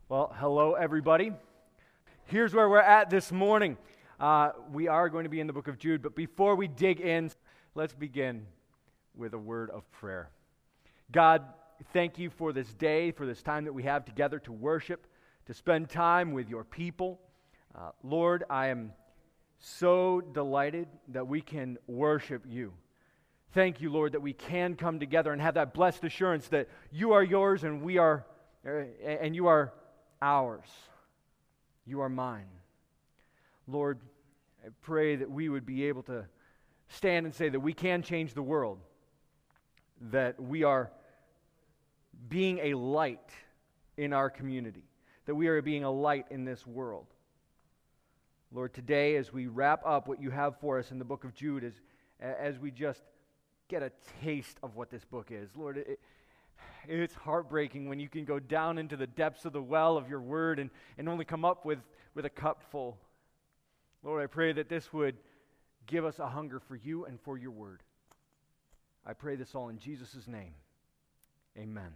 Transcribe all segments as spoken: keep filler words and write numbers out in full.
Well, hello, everybody. Here's where we're at this morning. Uh, we are going to be in the book of Jude, but before we dig in, let's begin with a word of prayer. God, thank you for this day, for this time that we have together to worship, to spend time with your people. Uh, Lord, I am so delighted that we can worship you. Thank you, Lord, that we can come together and have that blessed assurance that you are yours and we are, and you are ours. You are mine. Lord, I pray that we would be able to stand and say that we can change the world, that we are being a light in our community, that we are being a light in this world. Lord, today as we wrap up what you have for us in the book of Jude, as, as we just get a taste of what this book is, Lord, it, it's heartbreaking when you can go down into the depths of the well of your word and, and only come up with, with a cup full. Lord, I pray that this would give us a hunger for you and for your word. I pray this all in Jesus' name. Amen.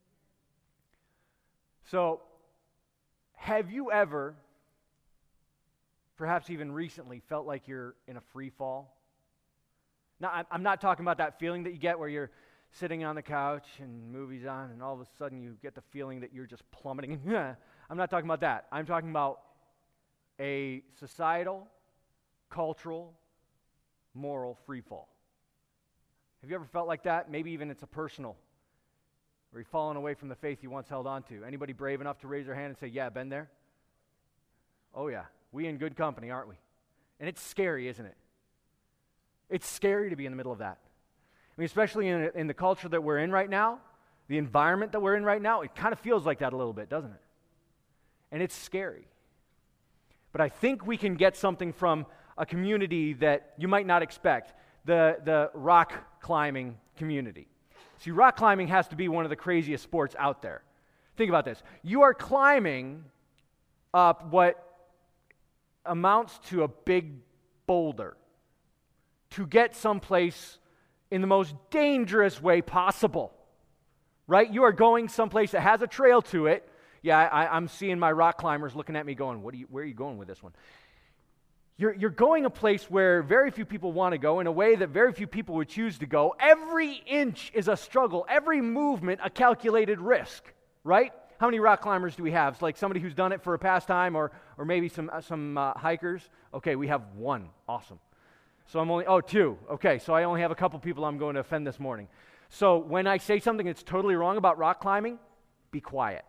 So, have you ever, perhaps even recently, felt like you're in a free fall? Now, I'm not talking about that feeling that you get where you're sitting on the couch and movies on and all of a sudden you get the feeling that you're just plummeting. I'm not talking about that. I'm talking about a societal, cultural, moral free fall. Have you ever felt like that? Maybe even it's a personal, where you've fallen away from the faith you once held on to. Anybody brave enough to raise their hand and say, yeah, been there? Oh yeah, we in good company, aren't we? And it's scary, isn't it? It's scary to be in the middle of that. I mean, especially in, in the culture that we're in right now, the environment that we're in right now, it kind of feels like that a little bit, doesn't it? And it's scary. But I think we can get something from a community that you might not expect, the, the rock climbing community. See, rock climbing has to be one of the craziest sports out there. Think about this. You are climbing up what amounts to a big boulder to get someplace in the most dangerous way possible, right? You are going someplace that has a trail to it. Yeah, I, I'm seeing my rock climbers looking at me going, "What are you? Where are you going with this one?" You're, you're going a place where very few people want to go in a way that very few people would choose to go. Every inch is a struggle. Every movement, a calculated risk, right? How many rock climbers do we have? It's like somebody who's done it for a pastime or, or maybe some, some uh, hikers. Okay, we have one. Awesome. So I'm only, oh, two. Okay, so I only have a couple people I'm going to offend this morning. So when I say something that's totally wrong about rock climbing, be quiet.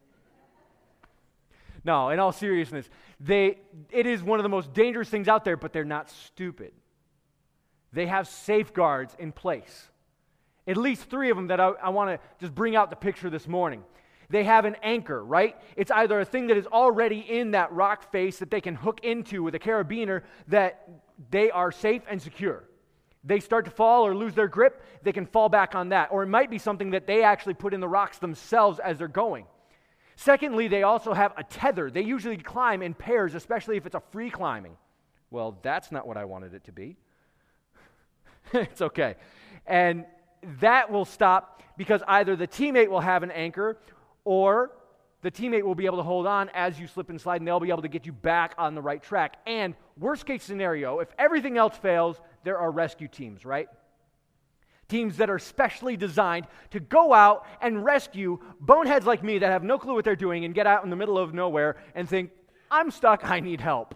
No, in all seriousness, they it is one of the most dangerous things out there, but they're not stupid. They have safeguards in place. At least three of them that I, I want to just bring out the picture this morning. They have an anchor, right? It's either a thing that is already in that rock face that they can hook into with a carabiner that they are safe and secure. They start to fall or lose their grip, they can fall back on that. Or it might be something that they actually put in the rocks themselves as they're going. Secondly, they also have a tether. They usually climb in pairs, especially if it's a free climbing. Well, that's not what I wanted it to be. It's okay. And that will stop because either the teammate will have an anchor or the teammate will be able to hold on as you slip and slide, and they'll be able to get you back on the right track. And worst case scenario, if everything else fails, there are rescue teams, right? Teams that are specially designed to go out and rescue boneheads like me that have no clue what they're doing and get out in the middle of nowhere and think, I'm stuck, I need help.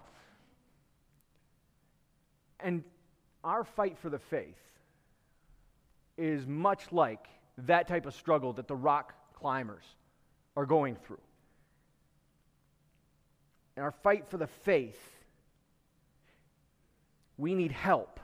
And our fight for the faith is much like that type of struggle that the rock climbers are going through. In our fight for the faith, we need help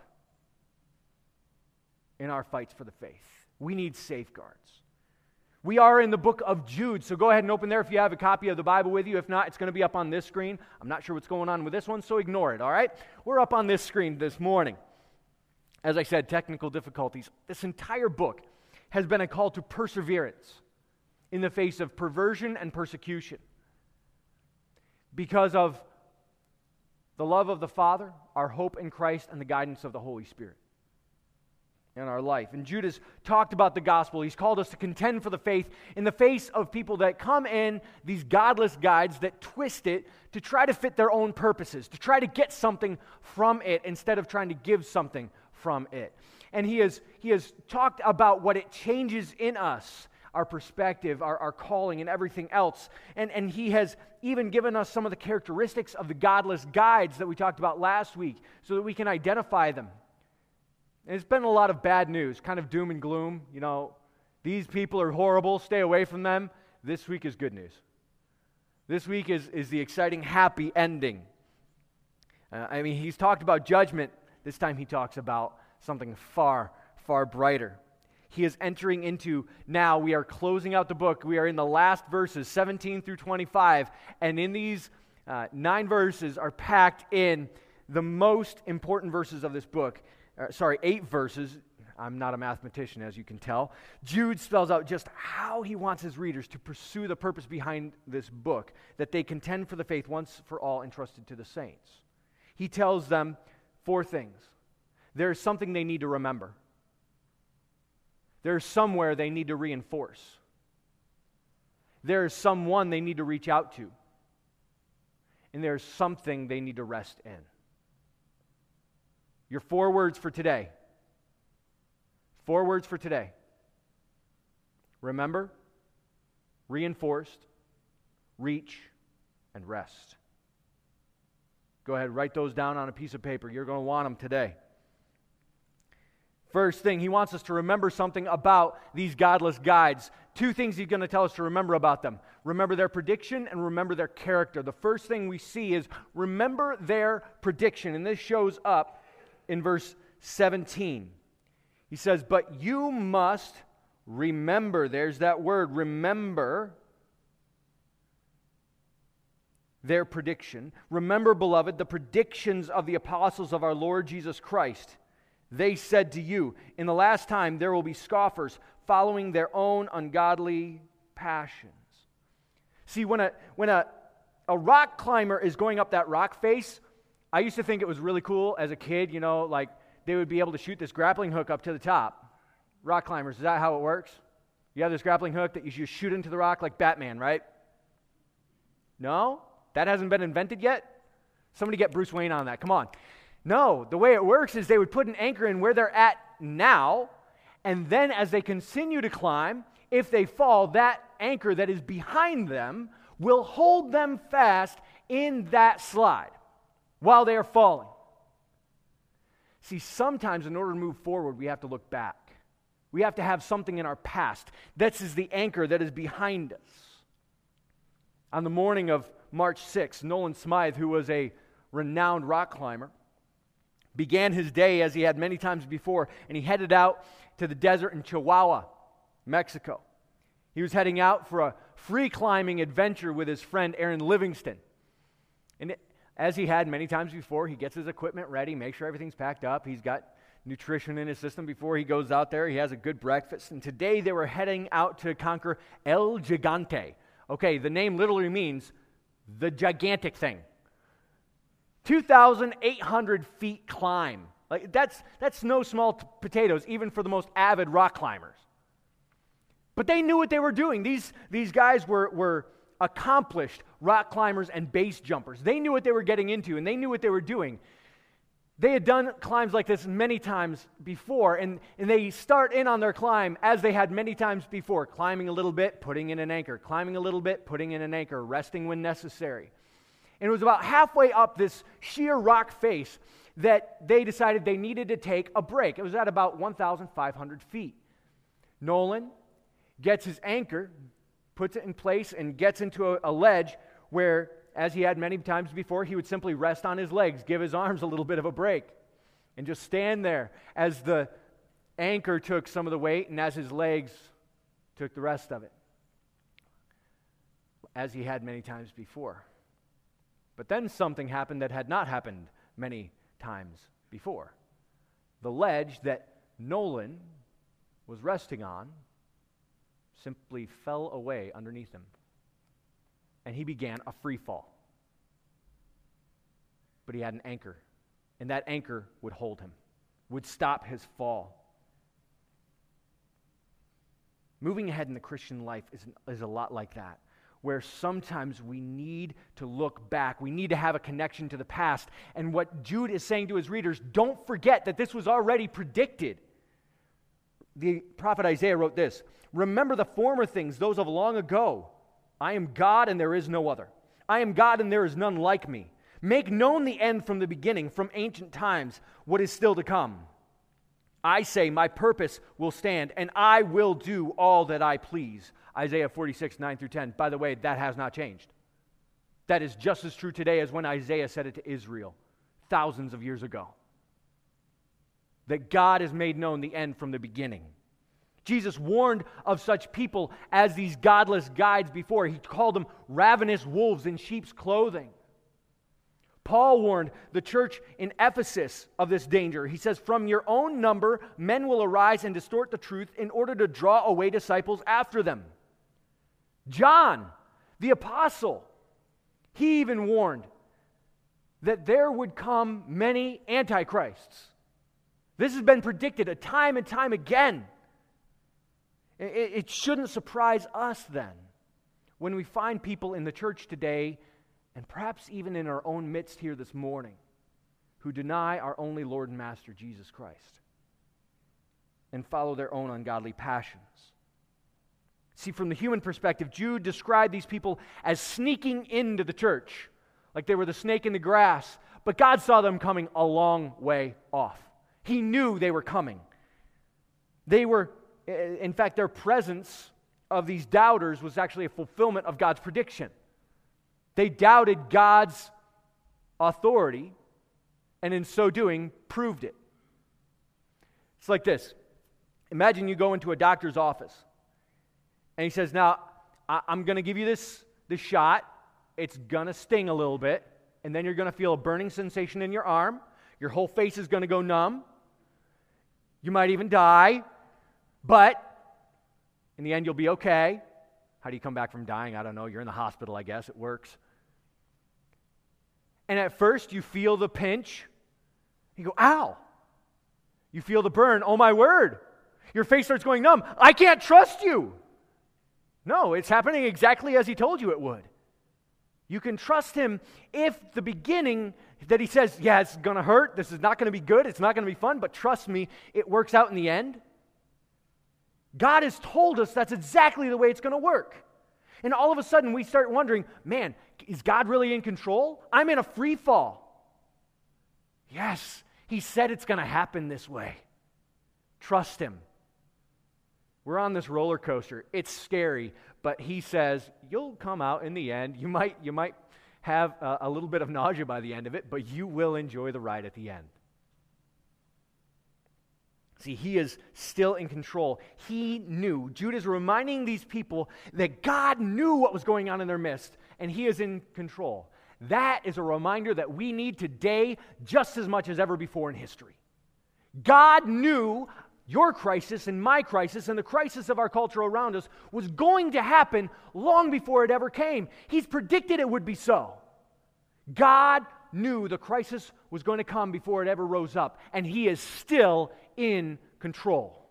in our fights for the faith. We need safeguards. We are in the book of Jude, so go ahead and open there if you have a copy of the Bible with you. If not, it's going to be up on this screen. I'm not sure what's going on with this one, so ignore it, all right? We're up on this screen this morning. As I said, technical difficulties. This entire book has been a call to perseverance in the face of perversion and persecution because of the love of the Father, our hope in Christ, and the guidance of the Holy Spirit. in our life. And Judas talked about the gospel. He's called us to contend for the faith in the face of people that come in, these godless guides that twist it to try to fit their own purposes, to try to get something from it instead of trying to give something from it. And he has, he has talked about what it changes in us, our perspective, our, our calling, and everything else. And, and he has even given us some of the characteristics of the godless guides that we talked about last week so that we can identify them. And it's been a lot of bad news, kind of doom and gloom. You know, these people are horrible, stay away from them. This week is good news. This week is, is the exciting, happy ending. Uh, I mean, he's talked about judgment. This time he talks about something far, far brighter. He is entering into, now we are closing out the book. We are in the last verses, seventeen through twenty-five. And in these uh, nine verses are packed in the most important verses of this book. Uh, sorry, eight verses. I'm not a mathematician, as you can tell. Jude spells out just how he wants his readers to pursue the purpose behind this book, that they contend for the faith once for all entrusted to the saints. He tells them four things. There's something they need to remember. There's somewhere they need to reinforce. There's someone they need to reach out to. And there's something they need to rest in. Your four words for today. Four words for today. Remember, reinforced, reach, and rest. Go ahead, write those down on a piece of paper. You're going to want them today. First thing, he wants us to remember something about these godless guides. Two things he's going to tell us to remember about them. Remember their prediction and remember their character. The first thing we see is remember their prediction. And this shows up in verse seventeen. He says, but you must remember. There's that word, remember their prediction. Remember, beloved, the predictions of the apostles of our Lord Jesus Christ. They said to you, in the last time there will be scoffers following their own ungodly passions. See, when a when a, a rock climber is going up that rock face, I used to think it was really cool as a kid, you know, like they would be able to shoot this grappling hook up to the top. Rock climbers, is that how it works? You have this grappling hook that you just shoot into the rock like Batman, right? No? That hasn't been invented yet? Somebody get Bruce Wayne on that, come on. No, the way it works is they would put an anchor in where they're at now, and then as they continue to climb, if they fall, that anchor that is behind them will hold them fast in that slide while they are falling. See, sometimes in order to move forward, we have to look back. We have to have something in our past. This is the anchor that is behind us. On the morning of March sixth, Nolan Smythe, who was a renowned rock climber, began his day as he had many times before, and he headed out to the desert in Chihuahua, Mexico. He was heading out for a free climbing adventure with his friend Aaron Livingston. And as he had many times before, he gets his equipment ready, makes sure everything's packed up. He's got nutrition in his system before he goes out there. He has a good breakfast. And today they were heading out to conquer El Gigante. Okay, the name literally means the gigantic thing. two thousand eight hundred feet climb. Like that's that's no small t- potatoes, even for the most avid rock climbers. But they knew what they were doing. These, these guys were, were accomplished rock climbers and base jumpers. They knew what they were getting into, and they knew what they were doing. They had done climbs like this many times before, and, and they start in on their climb as they had many times before, climbing a little bit, putting in an anchor, climbing a little bit, putting in an anchor, resting when necessary. And it was about halfway up this sheer rock face that they decided they needed to take a break. It was at about one thousand five hundred feet. Nolan gets his anchor, puts it in place, and gets into a, a ledge where, as he had many times before, he would simply rest on his legs, give his arms a little bit of a break, and just stand there as the anchor took some of the weight and as his legs took the rest of it, as he had many times before. But then something happened that had not happened many times before. The ledge that Nolan was resting on simply fell away underneath him, and he began a free fall. But he had an anchor, and that anchor would hold him, would stop his fall. Moving ahead in the Christian life is, is a lot like that, where sometimes we need to look back. We need to have a connection to the past. And what Jude is saying to his readers, don't forget that this was already predicted. The prophet Isaiah wrote this, "Remember the former things, those of long ago. I am God and there is no other. I am God and there is none like me. Make known the end from the beginning, from ancient times, what is still to come. I say, my purpose will stand, and I will do all that I please." Isaiah forty-six, nine through ten. By the way, that has not changed. That is just as true today as when Isaiah said it to Israel thousands of years ago. That God has made known the end from the beginning. Jesus warned of such people as these godless guides before. He called them ravenous wolves in sheep's clothing. Paul warned the church in Ephesus of this danger. He says, "From your own number, men will arise and distort the truth in order to draw away disciples after them." John, the apostle, he even warned that there would come many antichrists. This has been predicted a time and time again. It, it shouldn't surprise us then when we find people in the church today, and perhaps even in our own midst here this morning, who deny our only Lord and Master, Jesus Christ, and follow their own ungodly passions. See, from the human perspective, Jude described these people as sneaking into the church, like they were the snake in the grass, but God saw them coming a long way off. He knew they were coming. They were, in fact, their presence of these doubters was actually a fulfillment of God's prediction. They doubted God's authority, and in so doing, proved it. It's like this. Imagine you go into a doctor's office, and he says, "Now, I- I'm going to give you this, this shot. It's going to sting a little bit, and then you're going to feel a burning sensation in your arm. Your whole face is going to go numb. You might even die, but in the end, you'll be okay." How do you come back from dying? I don't know. You're in the hospital, I guess. It works. And at first, you feel the pinch. You go, "Ow." You feel the burn. "Oh, my word." Your face starts going numb. "I can't trust you." No, it's happening exactly as he told you it would. You can trust him if the beginning that he says, "Yeah, it's going to hurt. This is not going to be good. It's not going to be fun, but trust me, it works out in the end." God has told us that's exactly the way it's going to work. And all of a sudden we start wondering, man, is God really in control? I'm in a free fall. Yes, he said it's going to happen this way. Trust him. We're on this roller coaster. It's scary, but he says you'll come out in the end. You might, you might have a, a little bit of nausea by the end of it, but you will enjoy the ride at the end. See, he is still in control. He knew. Jude is reminding these people that God knew what was going on in their midst, and he is in control. That is a reminder that we need today just as much as ever before in history. God knew your crisis and my crisis and the crisis of our culture around us was going to happen long before it ever came. He's predicted it would be so. God knew the crisis was going to come before it ever rose up, and he is still in control.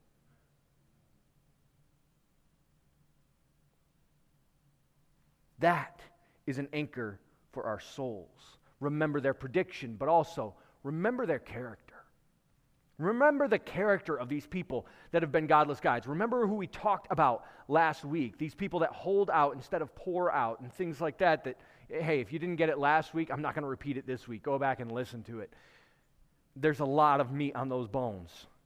That is an anchor for our souls. Remember their prediction, but also remember their character. Remember the character of these people that have been godless guides. Remember who we talked about last week, these people that hold out instead of pour out and things like that, that, hey, if you didn't get it last week, I'm not going to repeat it this week. Go back and listen to it. There's a lot of meat on those bones.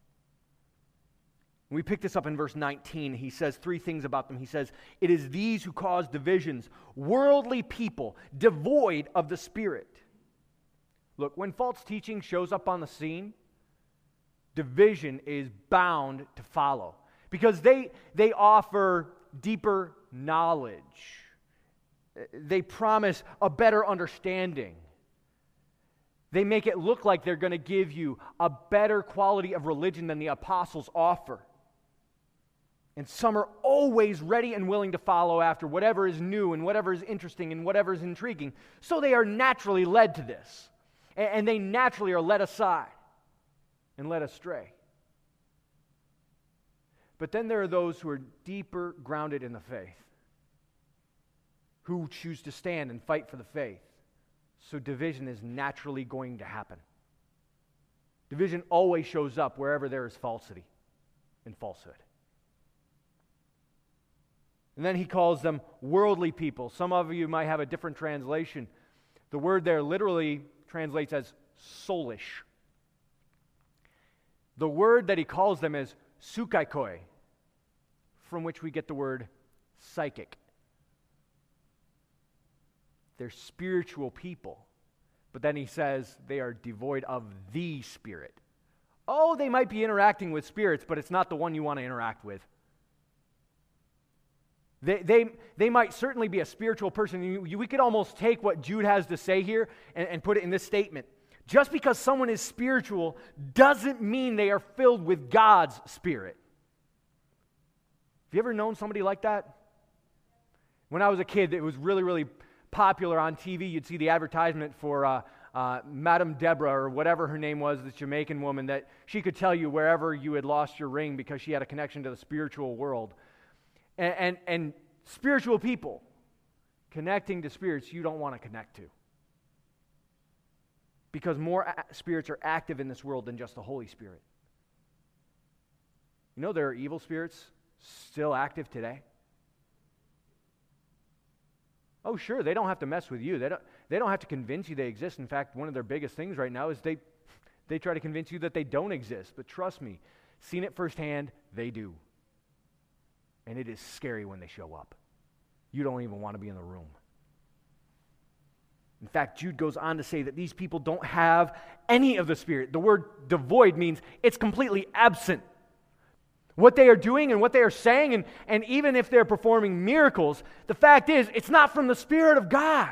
We pick this up in verse nineteen. He says three things about them. He says, "It is these who cause divisions, worldly people, devoid of the Spirit." Look, when false teaching shows up on the scene, division is bound to follow because they, they offer deeper knowledge. They promise a better understanding. They make it look like they're going to give you a better quality of religion than the apostles offer. And some are always ready and willing to follow after whatever is new and whatever is interesting and whatever is intriguing. So they are naturally led to this. And they naturally are led aside and led astray. But then there are those who are deeper grounded in the faith, who choose to stand and fight for the faith. So division is naturally going to happen. Division always shows up wherever there is falsity and falsehood. And then he calls them worldly people. Some of you might have a different translation. The word there literally translates as soulish. The word that he calls them is sukaikoi, from which we get the word psychic. They're spiritual people. But then he says they are devoid of the Spirit. Oh, they might be interacting with spirits, but it's not the one you want to interact with. They, they, they might certainly be a spiritual person. You, you, we could almost take what Jude has to say here and, and put it in this statement. Just because someone is spiritual doesn't mean they are filled with God's Spirit. Have you ever known somebody like that? When I was a kid, it was really, really popular on T V. You'd see the advertisement for uh, uh, Madame Deborah, or whatever her name was, this Jamaican woman, that she could tell you wherever you had lost your ring because she had a connection to the spiritual world. And, and, and spiritual people connecting to spirits you don't want to connect to. Because more a- spirits are active in this world than just the Holy Spirit. You know there are evil spirits still active today? Oh, sure, they don't have to mess with you. They don't, they don't have to convince you they exist. In fact, one of their biggest things right now is they, they try to convince you that they don't exist. But trust me, seen it firsthand, they do. And it is scary when they show up. You don't even want to be in the room. In fact, Jude goes on to say that these people don't have any of the Spirit. The word devoid means it's completely absent. What they are doing and what they are saying, and, and even if they're performing miracles, the fact is, it's not from the Spirit of God.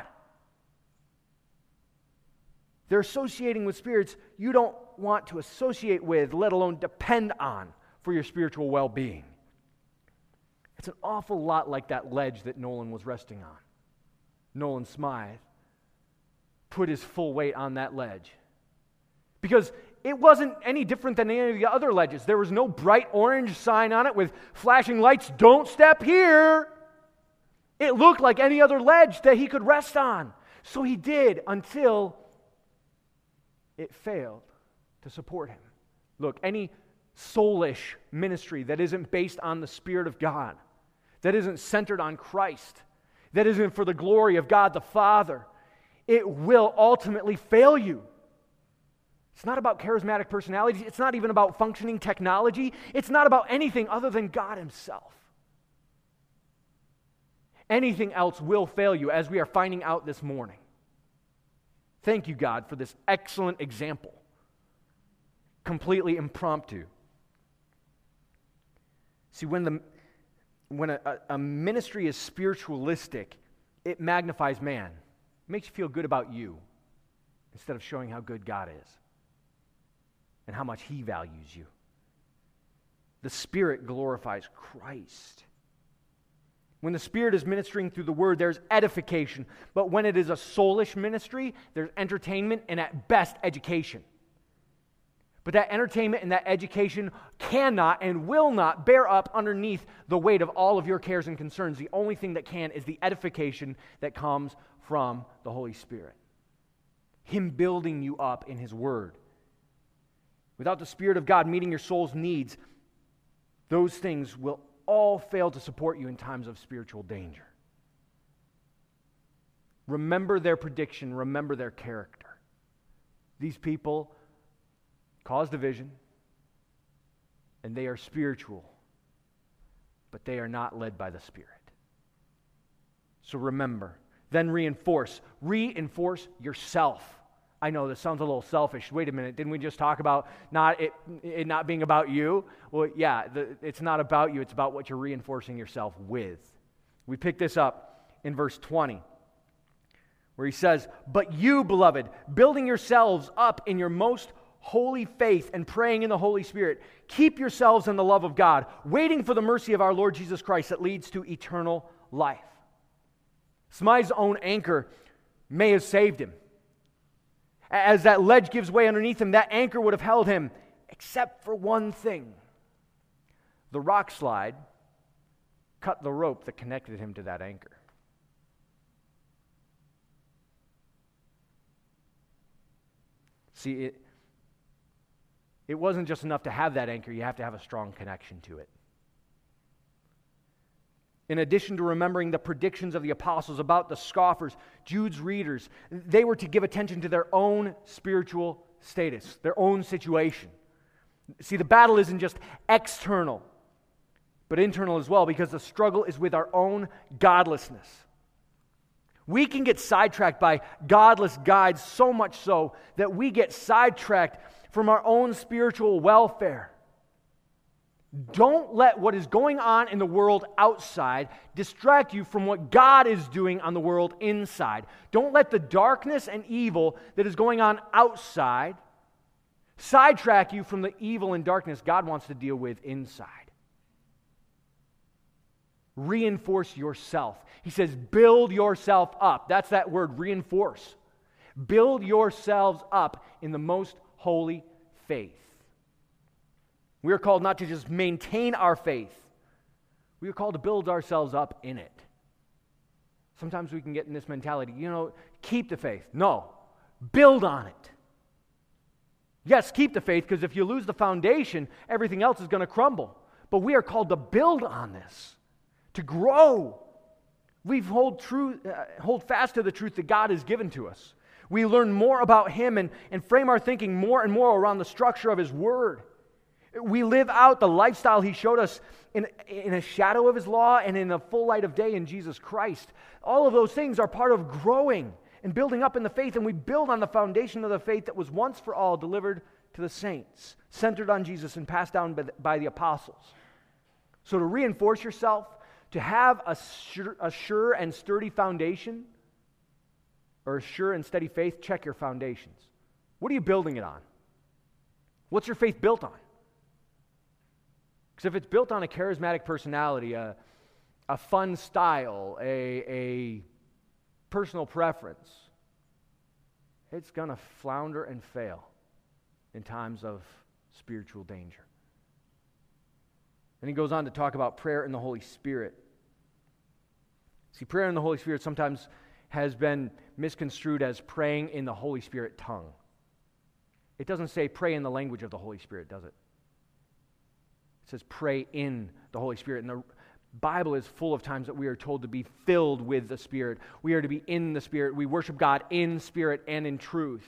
They're associating with spirits you don't want to associate with, let alone depend on for your spiritual well-being. It's an awful lot like that ledge that Nolan was resting on. Nolan Smythe put his full weight on that ledge. Because it wasn't any different than any of the other ledges. There was no bright orange sign on it with flashing lights, "Don't step here." It looked like any other ledge that he could rest on. So he did until it failed to support him. Look, any soulish ministry that isn't based on the Spirit of God, that isn't centered on Christ, that isn't for the glory of God the Father, it will ultimately fail you. It's not about charismatic personalities. It's not even about functioning technology. It's not about anything other than God Himself. Anything else will fail you, as we are finding out this morning. Thank you, God, for this excellent example. Completely impromptu. See, when the when a, a ministry is spiritualistic, it magnifies man. It makes you feel good about you instead of showing how good God is and how much He values you. The Spirit glorifies Christ. When the Spirit is ministering through the Word, there's edification. But when it is a soulish ministry, there's entertainment and at best education. But that entertainment and that education cannot and will not bear up underneath the weight of all of your cares and concerns. The only thing that can is the edification that comes from the Holy Spirit. Him building you up in His Word. Without the Spirit of God meeting your soul's needs, those things will all fail to support you in times of spiritual danger. Remember their prediction. Remember their character. These people cause division, and they are spiritual, but they are not led by the Spirit. So remember, then reinforce. Reinforce yourself. I know this sounds a little selfish. Wait a minute, didn't we just talk about not it, it not being about you? Well, yeah, the, it's not about you. It's about what you're reinforcing yourself with. We pick this up in verse twenty, where he says, "But you, beloved, building yourselves up in your most holy faith and praying in the Holy Spirit, keep yourselves in the love of God, waiting for the mercy of our Lord Jesus Christ that leads to eternal life." Smythe's own anchor may have saved him. As that ledge gives way underneath him, that anchor would have held him, except for one thing. the rock slide cut the rope that connected him to that anchor. See, it, it wasn't just enough to have that anchor, you have to have a strong connection to it. In addition to remembering the predictions of the apostles about the scoffers, Jude's readers, they were to give attention to their own spiritual status, their own situation. See, the battle isn't just external, but internal as well, because the struggle is with our own godlessness. We can get sidetracked by godless guides so much so that we get sidetracked from our own spiritual welfare. Don't let what is going on in the world outside distract you from what God is doing on the world inside. Don't let the darkness and evil that is going on outside sidetrack you from the evil and darkness God wants to deal with inside. Reinforce yourself. He says, build yourself up. That's that word, reinforce. Build yourselves up in the most holy faith. We are called not to just maintain our faith. We are called to build ourselves up in it. Sometimes we can get in this mentality, you know, keep the faith. No, build on it. Yes, keep the faith, because if you lose the foundation, everything else is going to crumble. But we are called to build on this, to grow. We hold, true, uh, hold fast to the truth that God has given to us. We learn more about Him and, and frame our thinking more and more around the structure of His Word. We live out the lifestyle He showed us in, in a shadow of His law and in the full light of day in Jesus Christ. All of those things are part of growing and building up in the faith, and we build on the foundation of the faith that was once for all delivered to the saints, centered on Jesus and passed down by the, by the apostles. So to reinforce yourself, to have a sure, a sure and sturdy foundation, or a sure and steady faith, check your foundations. What are you building it on? What's your faith built on? Because if it's built on a charismatic personality, a, a fun style, a, a personal preference, it's going to flounder and fail in times of spiritual danger. And he goes on to talk about prayer in the Holy Spirit. See, prayer in the Holy Spirit sometimes has been misconstrued as praying in the Holy Spirit tongue. It doesn't say pray in the language of the Holy Spirit, does it? It says pray in the Holy Spirit. And the Bible is full of times that we are told to be filled with the Spirit. We are to be in the Spirit. We worship God in spirit and in truth.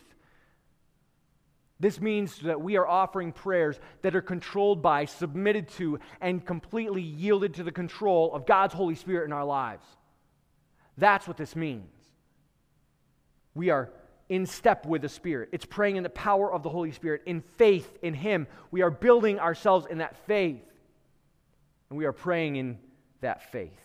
This means that we are offering prayers that are controlled by, submitted to, and completely yielded to the control of God's Holy Spirit in our lives. That's what this means. We are in step with the Spirit. It's praying in the power of the Holy Spirit, in faith in Him. We are building ourselves in that faith, and we are praying in that faith.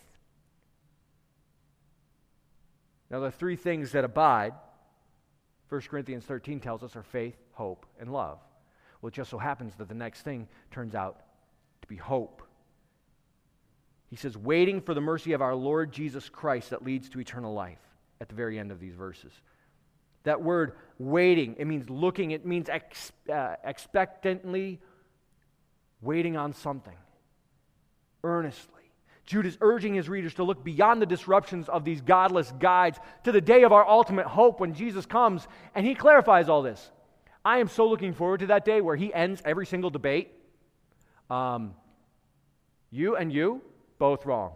Now, the three things that abide, First Corinthians thirteen tells us, are faith, hope, and love. Well, it just so happens that the next thing turns out to be hope. He says, waiting for the mercy of our Lord Jesus Christ that leads to eternal life, at the very end of these verses. That word waiting, it means looking, it means ex, uh, expectantly waiting on something, earnestly. Jude is urging his readers to look beyond the disruptions of these godless guides to the day of our ultimate hope when Jesus comes, and he clarifies all this. I am so looking forward to that day where he ends every single debate. Um, you and you, both wrong.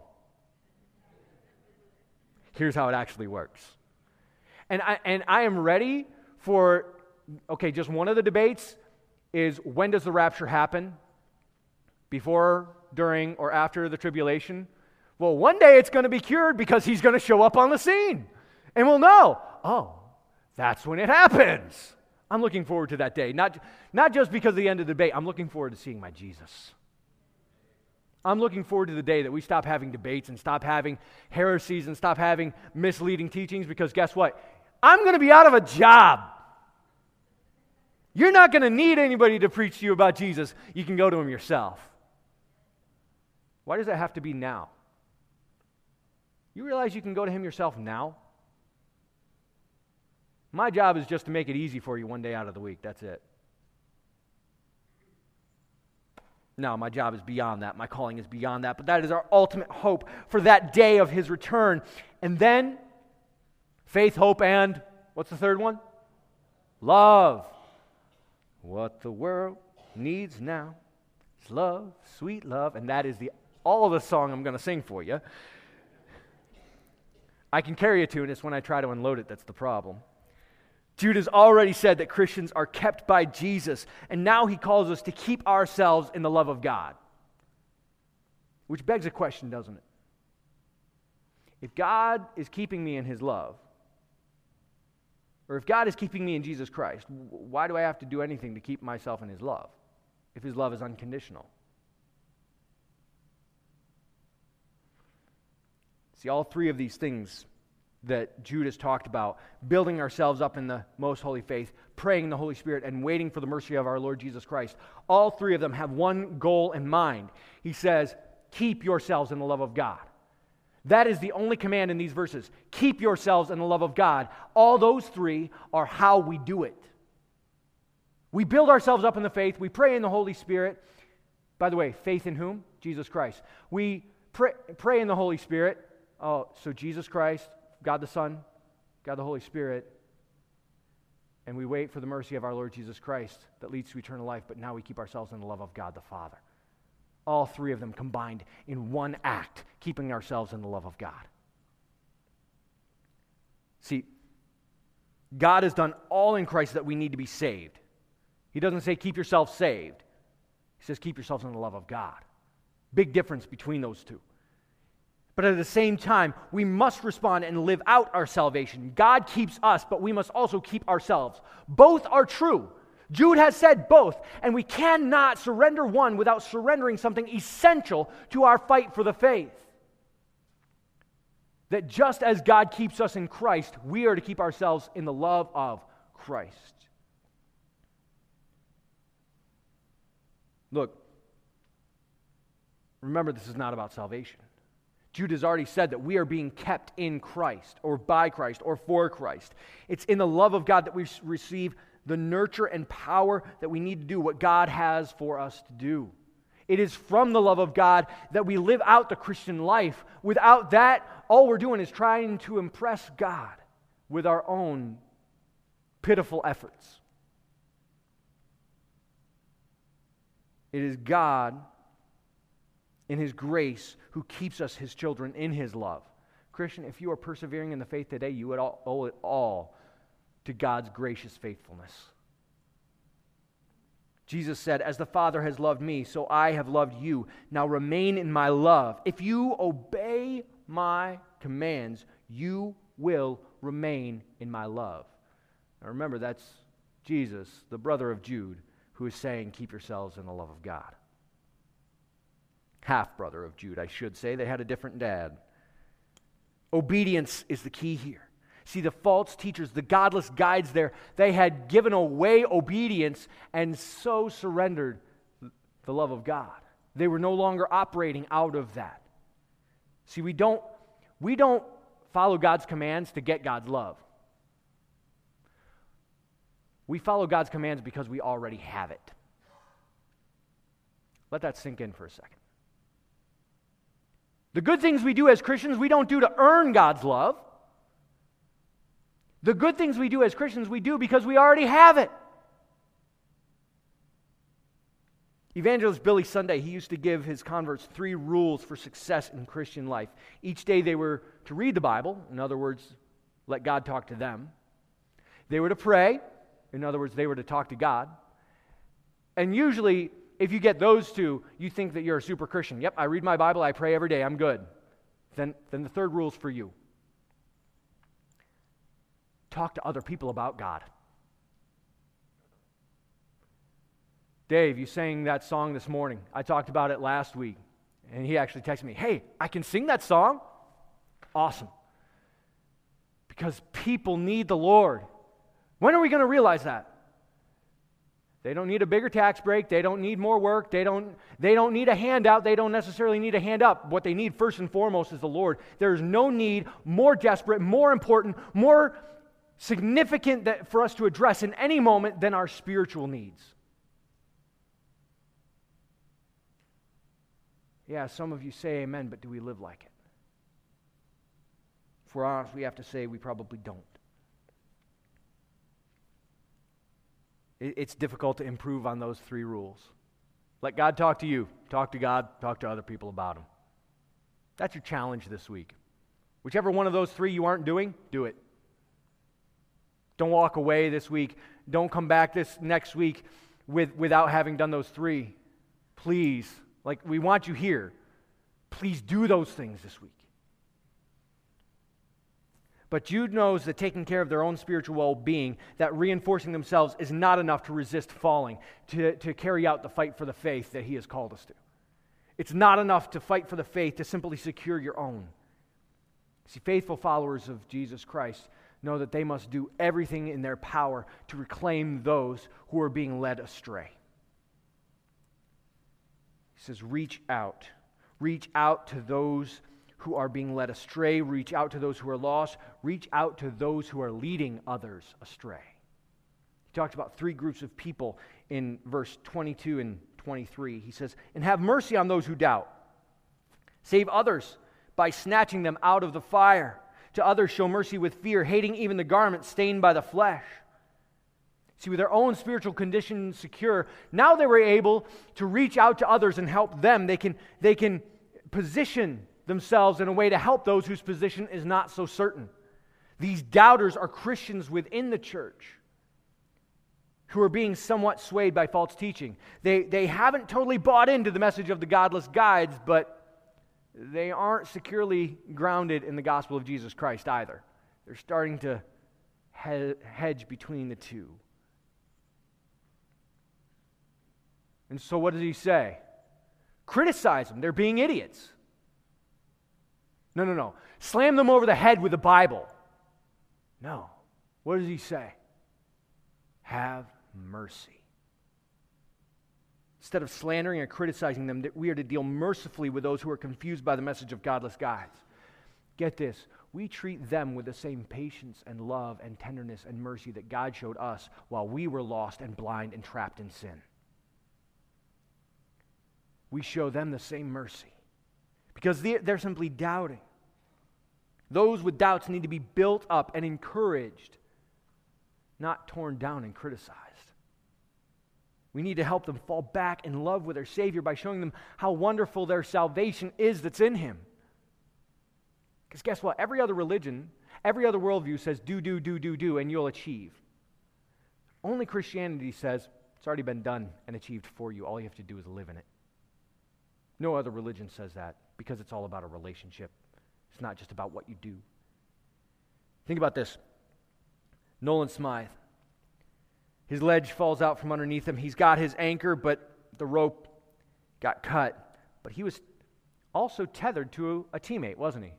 Here's how it actually works. And I, and I am ready for, okay, just one of the debates is, when does the rapture happen? Before, during, or after the tribulation? Well, one day it's going to be cured because he's going to show up on the scene. And we'll know, oh, that's when it happens. I'm looking forward to that day. Not, not just because of the end of the debate. I'm looking forward to seeing my Jesus. I'm looking forward to the day that we stop having debates and stop having heresies and stop having misleading teachings, because guess what? I'm going to be out of a job. You're not going to need anybody to preach to you about Jesus. You can go to him yourself. Why does that have to be now? You realize you can go to him yourself now? My job is just to make it easy for you one day out of the week. That's it. Now, my job is beyond that. My calling is beyond that. But that is our ultimate hope for that day of his return. And then, faith, hope, and what's the third one? Love. What the world needs now is love, sweet love. And that is the all of the song I'm going to sing for you. I can carry a tune. It's when I try to unload it that's the problem. Jude has already said that Christians are kept by Jesus, and now he calls us to keep ourselves in the love of God. Which begs a question, doesn't it? If God is keeping me in his love, or if God is keeping me in Jesus Christ, why do I have to do anything to keep myself in his love if his love is unconditional? See, all three of these things that Jude has talked about, building ourselves up in the most holy faith, praying in the Holy Spirit, and waiting for the mercy of our Lord Jesus Christ, all three of them have one goal in mind. He says, keep yourselves in the love of God. That is the only command in these verses. Keep yourselves in the love of God. All those three are how we do it. We build ourselves up in the faith. We pray in the Holy Spirit. By the way, faith in whom? Jesus Christ. We pray, pray in the Holy Spirit. Oh, so Jesus Christ, God the Son, God the Holy Spirit, and we wait for the mercy of our Lord Jesus Christ that leads to eternal life, but now we keep ourselves in the love of God the Father. All three of them combined in one act, keeping ourselves in the love of God. See, God has done all in Christ that we need to be saved. He doesn't say keep yourself saved. He says keep yourselves in the love of God. Big difference between those two. But at the same time, we must respond and live out our salvation. God keeps us, but we must also keep ourselves. Both are true. Jude has said both, and we cannot surrender one without surrendering something essential to our fight for the faith. That just as God keeps us in Christ, we are to keep ourselves in the love of Christ. Look, remember, this is not about salvation. Jude has already said that we are being kept in Christ, or by Christ, or for Christ. It's in the love of God that we receive the nurture and power that we need to do what God has for us to do. It is from the love of God that we live out the Christian life. Without that, all we're doing is trying to impress God with our own pitiful efforts. It is God in his grace who keeps us his children in his love. Christian, if you are persevering in the faith today, you would all owe it all to God's gracious faithfulness. Jesus said, as the Father has loved me, so I have loved you. Now remain in my love. If you obey my commands, you will remain in my love. Now remember, that's Jesus, the brother of Jude, who is saying, keep yourselves in the love of God. Half-brother of Jude, I should say. They had a different dad. Obedience is the key here. See, the false teachers, the godless guides there, they had given away obedience and so surrendered the love of God. They were no longer operating out of that. See, we don't, we don't follow God's commands to get God's love. We follow God's commands because we already have it. Let that sink in for a second. The good things we do as Christians, we don't do to earn God's love. The good things we do as Christians, we do because we already have it. Evangelist Billy Sunday, he used to give his converts three rules for success in Christian life. Each day they were to read the Bible, in other words, let God talk to them. They were to pray, in other words, they were to talk to God. And usually, if you get those two, you think that you're a super Christian. Yep, I read my Bible, I pray every day, I'm good. Then, then the third rule is for you. Talk to other people about God. Dave, you sang that song this morning. I talked about it last week. And he actually texted me, hey, I can sing that song? Awesome. Because people need the Lord. When are we going to realize that? They don't need a bigger tax break. They don't need more work. They don't, they don't need a handout. They don't necessarily need a hand up. What they need first and foremost is the Lord. There is no need more desperate, more important, more significant that for us to address in any moment than our spiritual needs. Yeah, some of you say amen, but do we live like it? If we're honest, we have to say we probably don't. It's difficult to improve on those three rules. Let God talk to you. Talk to God. Talk to other people about Him. That's your challenge this week. Whichever one of those three you aren't doing, do it. Don't walk away this week. Don't come back this next week with, without having done those three. Please, like we want you here. Please do those things this week. But Jude knows that taking care of their own spiritual well-being, that reinforcing themselves is not enough to resist falling, to, to carry out the fight for the faith that he has called us to. It's not enough to fight for the faith to simply secure your own. See, faithful followers of Jesus Christ know that they must do everything in their power to reclaim those who are being led astray. He says, reach out. Reach out to those who are being led astray. Reach out to those who are lost. Reach out to those who are leading others astray. He talks about three groups of people in verse twenty-two and twenty-three. He says, and have mercy on those who doubt. Save others by snatching them out of the fire. To others show mercy with fear, hating even the garment stained by the flesh. See, with their own spiritual condition secure, now they were able to reach out to others and help them. They can, they can position themselves in a way to help those whose position is not so certain. These doubters are Christians within the church who are being somewhat swayed by false teaching. They, they haven't totally bought into the message of the godless guides, but they aren't securely grounded in the gospel of Jesus Christ either. They're starting to he- hedge between the two. And so what does he say? Criticize them. They're being idiots. No, no, no. Slam them over the head with the Bible. No. What does he say? Have mercy. Instead of slandering and criticizing them, that we are to deal mercifully with those who are confused by the message of godless guides. Get this. We treat them with the same patience and love and tenderness and mercy that God showed us while we were lost and blind and trapped in sin. We show them the same mercy because they're simply doubting. Those with doubts need to be built up and encouraged, not torn down and criticized. We need to help them fall back in love with their Savior by showing them how wonderful their salvation is that's in Him. Because guess what? Every other religion, every other worldview says do, do, do, do, do, and you'll achieve. Only Christianity says it's already been done and achieved for you. All you have to do is live in it. No other religion says that because it's all about a relationship. It's not just about what you do. Think about this. Nolan Smythe. His ledge falls out from underneath him. He's got his anchor, but the rope got cut. But he was also tethered to a teammate, wasn't he?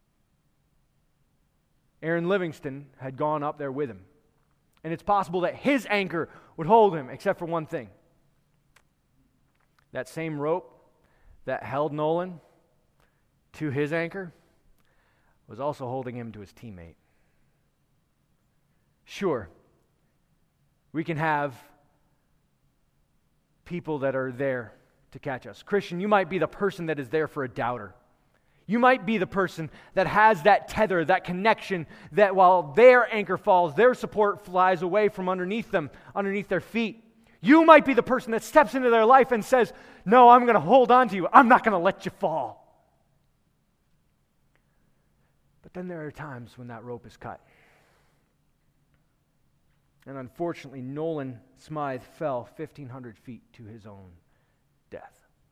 Aaron Livingston had gone up there with him. And it's possible that his anchor would hold him, except for one thing. That same rope that held Nolan to his anchor was also holding him to his teammate. Sure, we can have people that are there to catch us. Christian, you might be the person that is there for a doubter. You might be the person that has that tether, that connection, that while their anchor falls, their support flies away from underneath them, underneath their feet. You might be the person that steps into their life and says, no, I'm going to hold on to you. I'm not going to let you fall. But then there are times when that rope is cut. And unfortunately, Nolan Smythe fell fifteen hundred feet to his own death.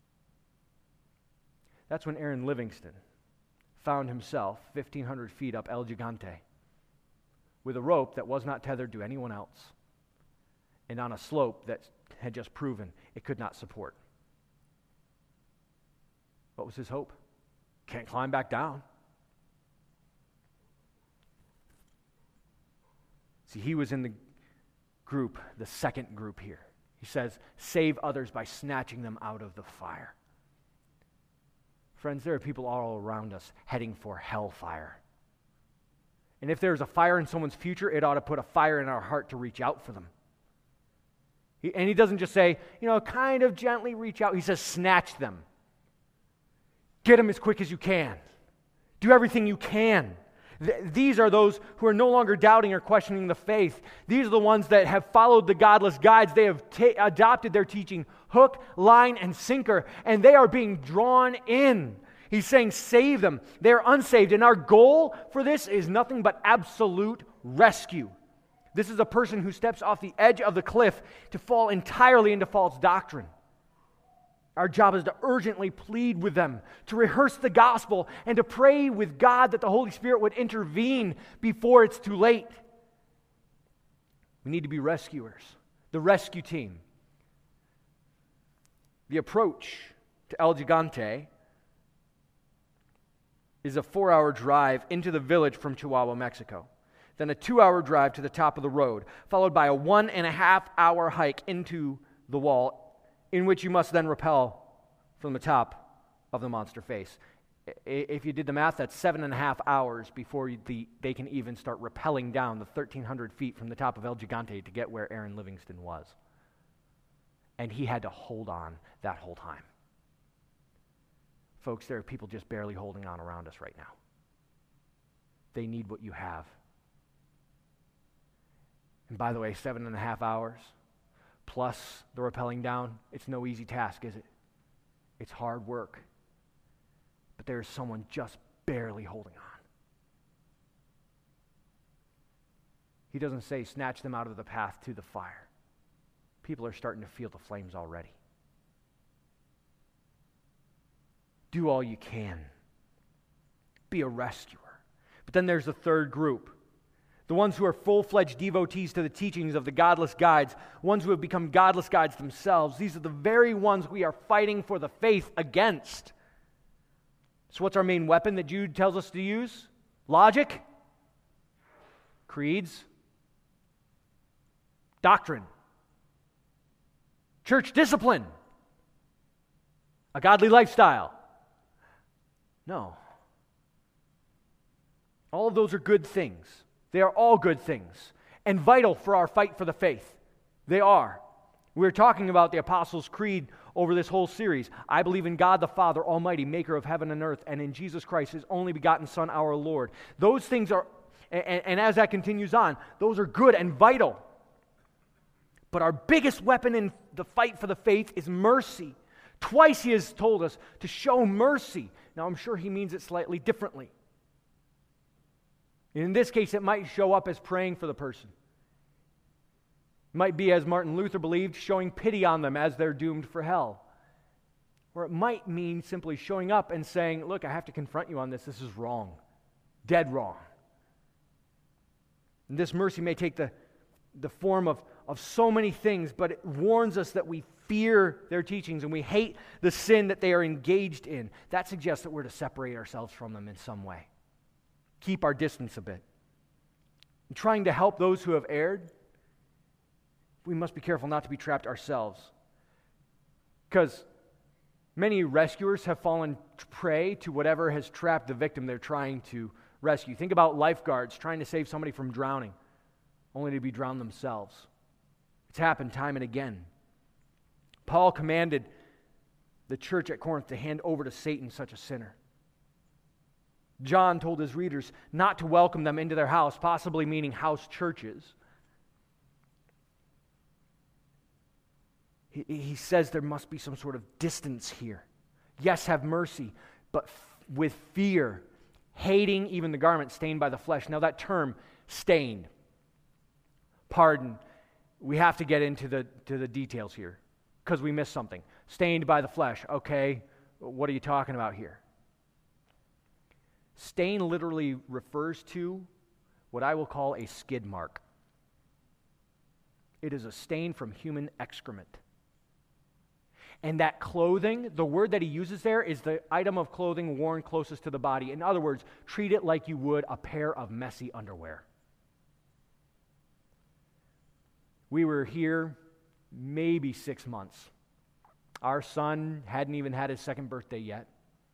That's when Aaron Livingston found himself fifteen hundred feet up El Gigante with a rope that was not tethered to anyone else and on a slope that had just proven it could not support. What was his hope? Can't climb back down. See, he was in the group, the second group here. He says, save others by snatching them out of the fire. Friends, there are people all around us heading for hellfire. And if there's a fire in someone's future, it ought to put a fire in our heart to reach out for them. He, and he doesn't just say, you know, kind of gently reach out. He says, snatch them. Get them as quick as you can. Do everything you can. Th- these are those who are no longer doubting or questioning the faith. These are the ones that have followed the godless guides. They have ta- adopted their teaching hook, line, and sinker, and they are being drawn in. He's saying, save them. They're unsaved, and our goal for this is nothing but absolute rescue. This is a person who steps off the edge of the cliff to fall entirely into false doctrine. Our job is to urgently plead with them, to rehearse the gospel, and to pray with God that the Holy Spirit would intervene before it's too late. We need to be rescuers, the rescue team. The approach to El Gigante is a four-hour drive into the village from Chihuahua, Mexico. Then a two-hour drive to the top of the road, followed by a one-and-a-half-hour hike into the wall, in which you must then rappel from the top of the monster face. If you did the math, that's seven and a half hours before the, they can even start rappelling down the thirteen hundred feet from the top of El Gigante to get where Aaron Livingston was. And he had to hold on that whole time. Folks, there are people just barely holding on around us right now. They need what you have. And by the way, seven and a half hours plus the rappelling down, it's no easy task, is it? It's hard work. But there is someone just barely holding on. He doesn't say snatch them out of the path to the fire. People are starting to feel the flames already. Do all you can. Be a rescuer. But then there's the third group. The ones who are full-fledged devotees to the teachings of the godless guides, ones who have become godless guides themselves. These are the very ones we are fighting for the faith against. So what's our main weapon that Jude tells us to use? Logic? Creeds? Doctrine? Church discipline? A godly lifestyle? No. All of those are good things. They are all good things and vital for our fight for the faith. They are. We're talking about the Apostles' Creed over this whole series. I believe in God the Father Almighty, maker of heaven and earth, and in Jesus Christ, his only begotten Son, our Lord. Those things are, and, and as that continues on, those are good and vital. But our biggest weapon in the fight for the faith is mercy. Twice he has told us to show mercy. Now I'm sure he means it slightly differently. In this case, it might show up as praying for the person. It might be, as Martin Luther believed, showing pity on them as they're doomed for hell. Or it might mean simply showing up and saying, look, I have to confront you on this. This is wrong. Dead wrong. And this mercy may take the, the form of, of so many things, but it warns us that we fear their teachings and we hate the sin that they are engaged in. That suggests that we're to separate ourselves from them in some way. Keep our distance a bit. In trying to help those who have erred, we must be careful not to be trapped ourselves. Because many rescuers have fallen prey to whatever has trapped the victim they're trying to rescue. Think about lifeguards trying to save somebody from drowning, only to be drowned themselves. It's happened time and again. Paul commanded the church at Corinth to hand over to Satan such a sinner. John told his readers not to welcome them into their house, possibly meaning house churches. He, he says there must be some sort of distance here. Yes, have mercy, but f- with fear, hating even the garment stained by the flesh. Now that term, stained, pardon, we have to get into the, to the details here because we missed something. Stained by the flesh, okay, what are you talking about here? Stain literally refers to what I will call a skid mark. It is a stain from human excrement. And that clothing, the word that he uses there is the item of clothing worn closest to the body. In other words, treat it like you would a pair of messy underwear. We were here maybe six months. Our son hadn't even had his second birthday yet.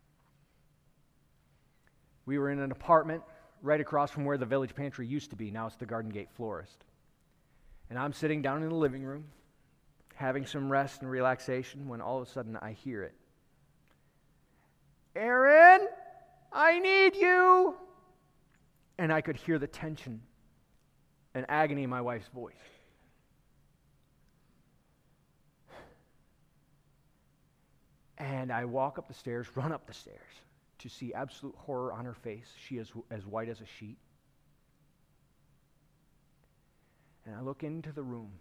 We were in an apartment right across from where the village pantry used to be. Now it's the Garden Gate Florist. And I'm sitting down in the living room, having some rest and relaxation, when all of a sudden I hear it. Aaron, I need you. And I could hear the tension and agony in my wife's voice. And I walk up the stairs, run up the stairs, to see absolute horror on her face. She is as white as a sheet. And I look into the room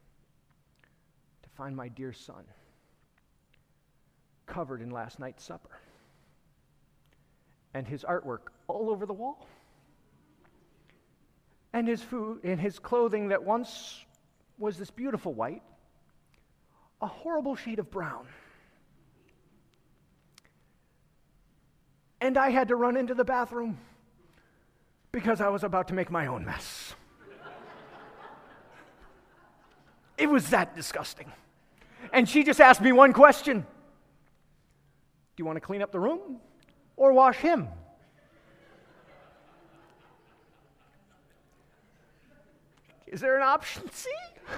to find my dear son covered in last night's supper and his artwork all over the wall and his food and his clothing that once was this beautiful white, a horrible shade of brown. And I had to run into the bathroom because I was about to make my own mess. It was that disgusting. And she just asked me one question. Do you want to clean up the room or wash him? Is there an option C?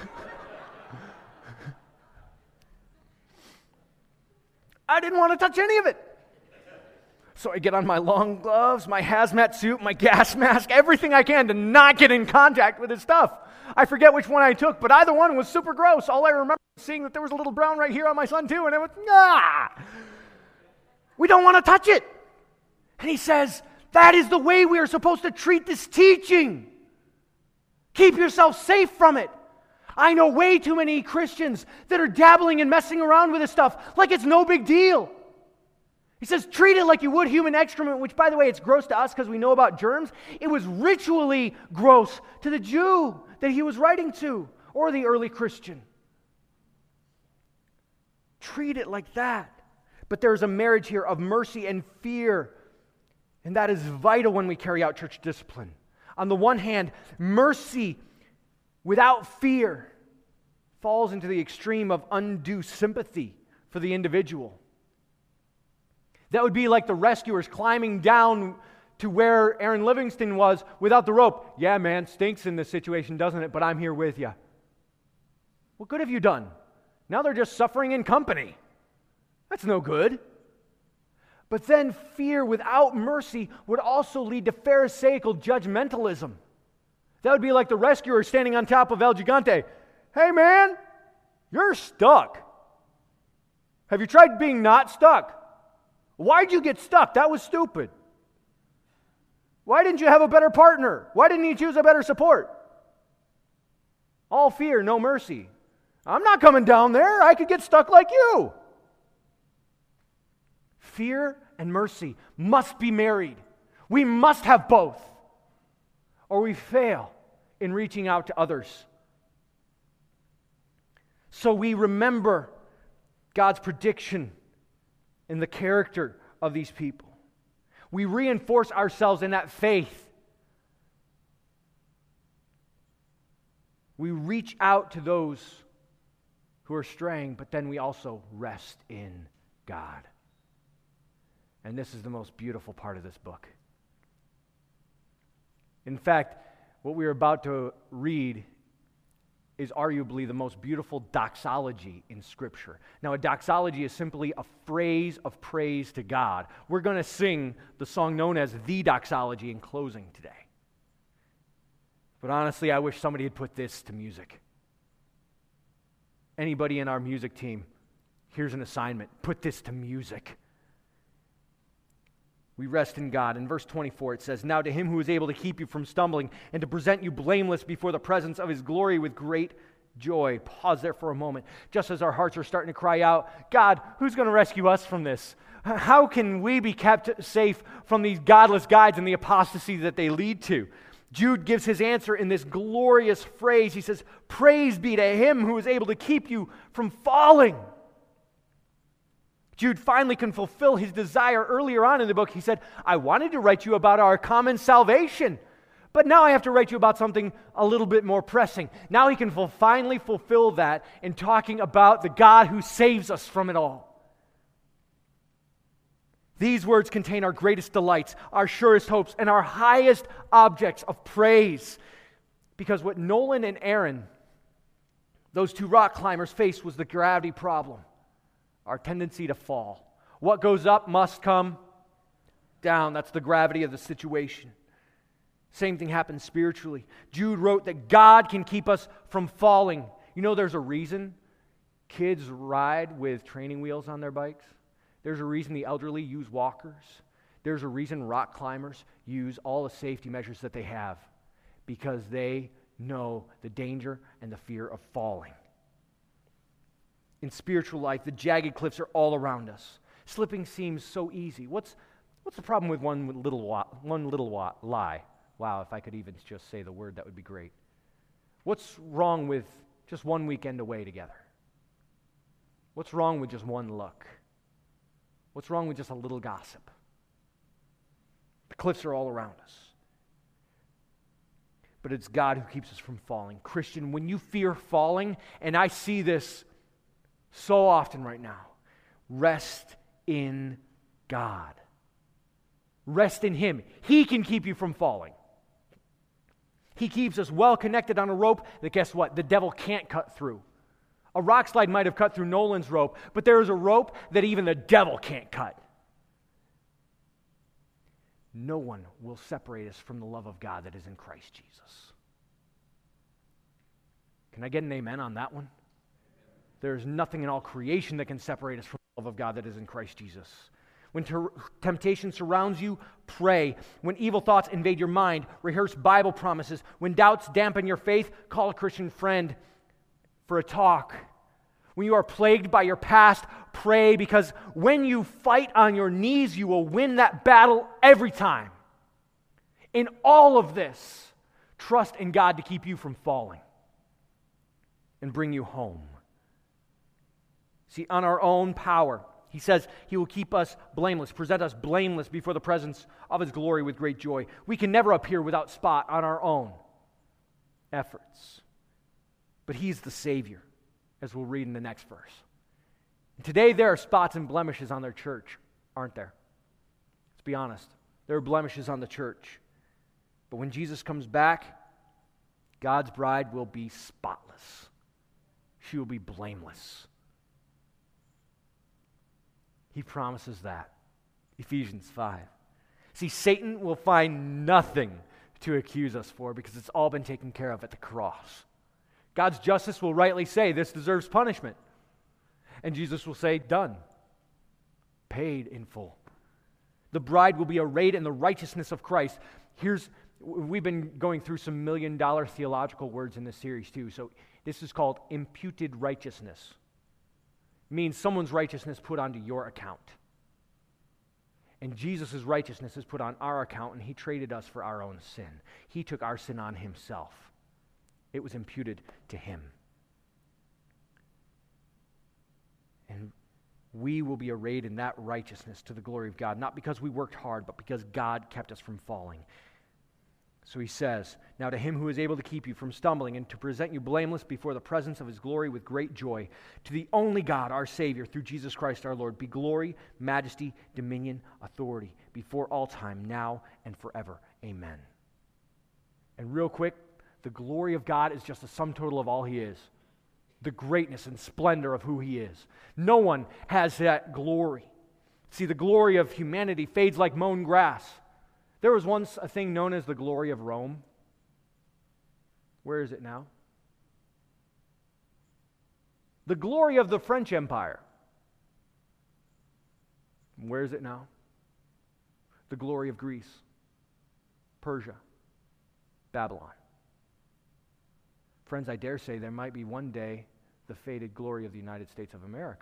I didn't want to touch any of it. So I get on my long gloves, my hazmat suit, my gas mask, everything I can to not get in contact with his stuff. I forget which one I took, but either one was super gross. All I remember was seeing that there was a little brown right here on my son too, and I went, ah! We don't want to touch it. And he says, that is the way we are supposed to treat this teaching. Keep yourself safe from it. I know way too many Christians that are dabbling and messing around with this stuff like it's no big deal. He says, treat it like you would human excrement, which, by the way, it's gross to us because we know about germs. It was ritually gross to the Jew that he was writing to, or the early Christian. Treat it like that. But there's a marriage here of mercy and fear, and that is vital when we carry out church discipline. On the one hand, mercy without fear falls into the extreme of undue sympathy for the individual. That would be like the rescuers climbing down to where Aaron Livingston was without the rope. Yeah, man, stinks in this situation, doesn't it? But I'm here with you. What good have you done? Now they're just suffering in company. That's no good. But then fear without mercy would also lead to Pharisaical judgmentalism. That would be like the rescuer standing on top of El Gigante. Hey, man, you're stuck. Have you tried being not stuck? Why'd you get stuck? That was stupid. Why didn't you have a better partner? Why didn't you choose a better support? All fear, no mercy. I'm not coming down there. I could get stuck like you. Fear and mercy must be married. We must have both, or we fail in reaching out to others. So we remember God's prediction in the character of these people. We reinforce ourselves in that faith. We reach out to those who are straying, but then we also rest in God. And this is the most beautiful part of this book. In fact, what we're about to read is arguably the most beautiful doxology in Scripture. Now, a doxology is simply a phrase of praise to God. We're going to sing the song known as the doxology in closing today. But honestly, I wish somebody had put this to music. Anybody in our music team, here's an assignment. Put this to music. We rest in God. In verse twenty-four, it says, "Now to him who is able to keep you from stumbling and to present you blameless before the presence of his glory with great joy." Pause there for a moment. Just as our hearts are starting to cry out, God, who's going to rescue us from this? How can we be kept safe from these godless guides and the apostasy that they lead to? Jude gives his answer in this glorious phrase. He says, "Praise be to him who is able to keep you from falling." Jude finally can fulfill his desire. Earlier on in the book, he said, I wanted to write you about our common salvation, but now I have to write you about something a little bit more pressing. Now he can full, finally fulfill that in talking about the God who saves us from it all. These words contain our greatest delights, our surest hopes, and our highest objects of praise. Because what Nolan and Aaron, those two rock climbers, faced was the gravity problem. Our tendency to fall. What goes up must come down. That's the gravity of the situation. Same thing happens spiritually. Jude wrote that God can keep us from falling. You know there's a reason kids ride with training wheels on their bikes. There's a reason the elderly use walkers. There's a reason rock climbers use all the safety measures that they have, because they know the danger and the fear of falling. In spiritual life, the jagged cliffs are all around us. Slipping seems so easy. What's what's the problem with one little wa- one little wa- lie? Wow, if I could even just say the word, that would be great. What's wrong with just one weekend away together? What's wrong with just one look? What's wrong with just a little gossip? The cliffs are all around us. But it's God who keeps us from falling. Christian, when you fear falling, and I see this so often right now, rest in God. Rest in Him. He can keep you from falling. He keeps us well connected on a rope that, guess what, the devil can't cut through. A rock slide might have cut through Nolan's rope, but there is a rope that even the devil can't cut. No one will separate us from the love of God that is in Christ Jesus. Can I get an amen on that one? There is nothing in all creation that can separate us from the love of God that is in Christ Jesus. When ter- temptation surrounds you, pray. When evil thoughts invade your mind, rehearse Bible promises. When doubts dampen your faith, call a Christian friend for a talk. When you are plagued by your past, pray, because when you fight on your knees, you will win that battle every time. In all of this, trust in God to keep you from falling and bring you home. See, on our own power, He says He will keep us blameless, present us blameless before the presence of His glory with great joy. We can never appear without spot on our own efforts. But He's the Savior, as we'll read in the next verse. And today there are spots and blemishes on their church, aren't there? Let's be honest. There are blemishes on the church. But when Jesus comes back, God's bride will be spotless. She will be blameless. He promises that. Ephesians five. See, Satan will find nothing to accuse us for because it's all been taken care of at the cross. God's justice will rightly say, this deserves punishment. And Jesus will say, done. Paid in full. The bride will be arrayed in the righteousness of Christ. Here's, we've been going through some million dollar theological words in this series too. So this is called imputed righteousness. Means someone's righteousness put onto your account. And Jesus' righteousness is put on our account, and He traded us for our own sin. He took our sin on Himself. It was imputed to Him. And we will be arrayed in that righteousness to the glory of God, not because we worked hard, but because God kept us from falling. So He says, now to Him who is able to keep you from stumbling and to present you blameless before the presence of His glory with great joy, to the only God, our Savior, through Jesus Christ our Lord, be glory, majesty, dominion, authority, before all time, now and forever. Amen. And real quick, the glory of God is just a sum total of all He is. The greatness and splendor of who He is. No one has that glory. See, the glory of humanity fades like mown grass. There was once a thing known as the glory of Rome. Where is it now? The glory of the French Empire. Where is it now? The glory of Greece, Persia, Babylon. Friends, I dare say there might be one day the faded glory of the United States of America.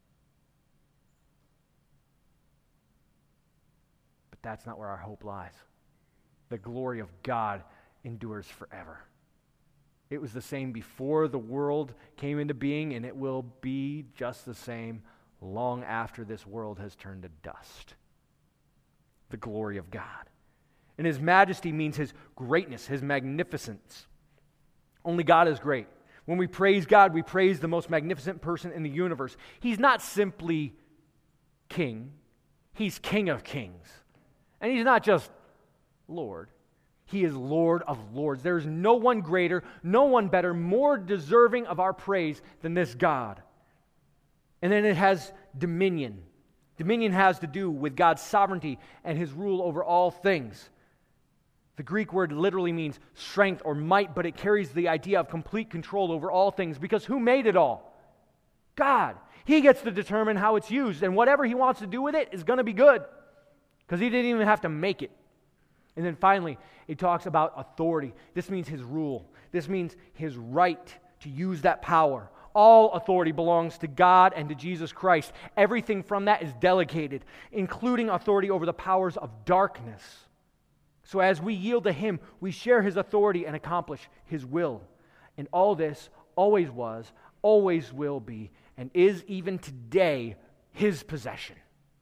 But that's not where our hope lies. The glory of God endures forever. It was the same before the world came into being, and it will be just the same long after this world has turned to dust. The glory of God. And His majesty means His greatness, His magnificence. Only God is great. When we praise God, we praise the most magnificent person in the universe. He's not simply king. He's King of kings. And He's not just Lord. He is Lord of lords. There is no one greater, no one better, more deserving of our praise than this God. And then it has dominion. Dominion has to do with God's sovereignty and his rule over all things. The Greek word literally means strength or might, but it carries the idea of complete control over all things, because who made it all? God. He gets to determine how it's used, and whatever he wants to do with it is going to be good, because he didn't even have to make it. And then finally, it talks about authority. This means his rule. This means his right to use that power. All authority belongs to God and to Jesus Christ. Everything from that is delegated, including authority over the powers of darkness. So as we yield to him, we share his authority and accomplish his will. And all this always was, always will be, and is even today his possession.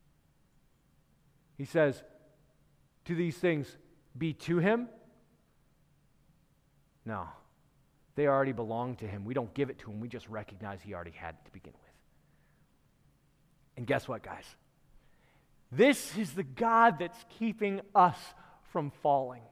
He says, do these things be to him? No. They already belong to him. We don't give it to him. We just recognize he already had it to begin with. And guess what, guys? This is the God that's keeping us from falling.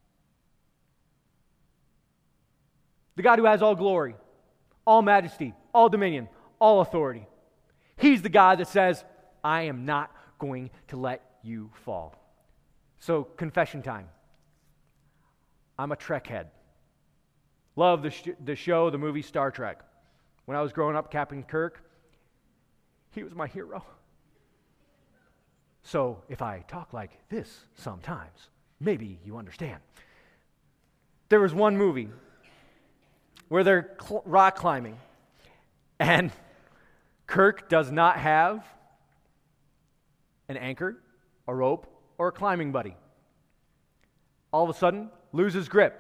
The God who has all glory, all majesty, all dominion, all authority. He's the God that says, I am not going to let you fall. So, confession time. I'm a Trek head. Love the, sh- the show, the movie Star Trek. When I was growing up, Captain Kirk, he was my hero. So, if I talk like this sometimes, maybe you understand. There was one movie where they're cl- rock climbing, and Kirk does not have an anchor, a rope, or a climbing buddy. All of a sudden, loses grip.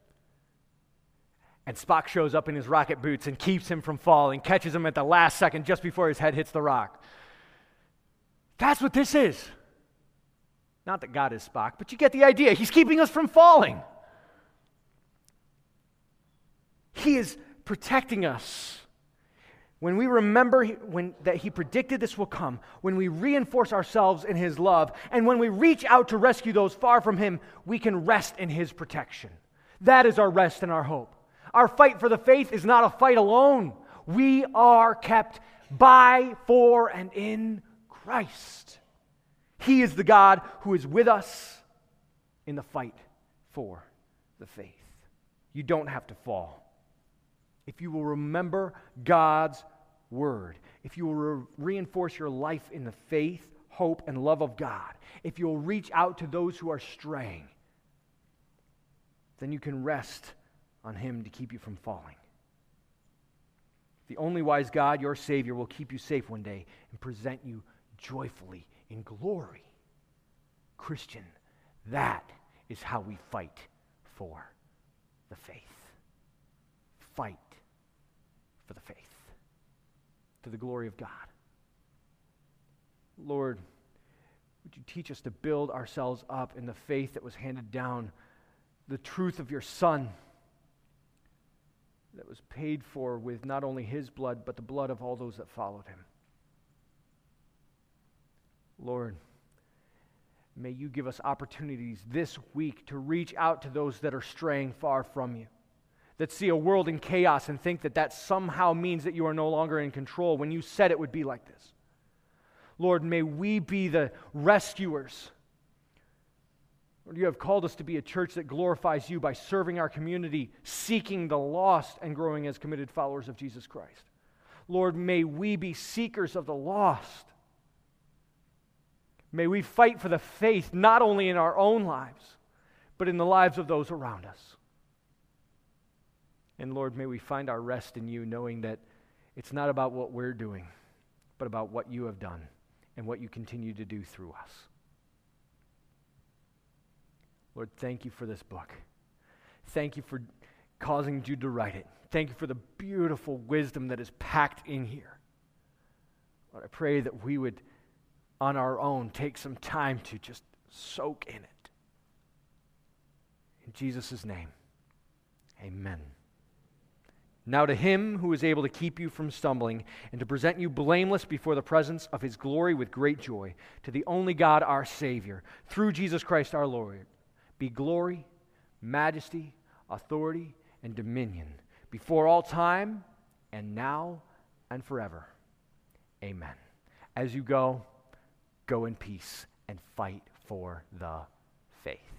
And Spock shows up in his rocket boots and keeps him from falling, catches him at the last second just before his head hits the rock. That's what this is. Not that God is Spock, but you get the idea. He's keeping us from falling. He is protecting us. When we remember when, that he predicted this will come, when we reinforce ourselves in his love, and when we reach out to rescue those far from him, we can rest in his protection. That is our rest and our hope. Our fight for the faith is not a fight alone. We are kept by, for, and in Christ. He is the God who is with us in the fight for the faith. You don't have to fall. If you will remember God's word, if you will re- reinforce your life in the faith, hope, and love of God, if you will reach out to those who are straying, then you can rest on him to keep you from falling. The only wise God, your Savior, will keep you safe one day and present you joyfully in glory. Christian, that is how we fight for the faith. Fight for the faith, to the glory of God. Lord, would you teach us to build ourselves up in the faith that was handed down, the truth of your Son that was paid for with not only his blood, but the blood of all those that followed him. Lord, may you give us opportunities this week to reach out to those that are straying far from you, that see a world in chaos and think that that somehow means that you are no longer in control when you said it would be like this. Lord, may we be the rescuers. Lord, you have called us to be a church that glorifies you by serving our community, seeking the lost, and growing as committed followers of Jesus Christ. Lord, may we be seekers of the lost. May we fight for the faith not only in our own lives, but in the lives of those around us. And Lord, may we find our rest in you, knowing that it's not about what we're doing, but about what you have done and what you continue to do through us. Lord, thank you for this book. Thank you for causing Jude to write it. Thank you for the beautiful wisdom that is packed in here. Lord, I pray that we would, on our own, take some time to just soak in it. In Jesus' name, amen. Now to him who is able to keep you from stumbling and to present you blameless before the presence of his glory with great joy, to the only God our Savior, through Jesus Christ our Lord, be glory, majesty, authority, and dominion before all time and now and forever. Amen. As you go, Go in peace and fight for the faith.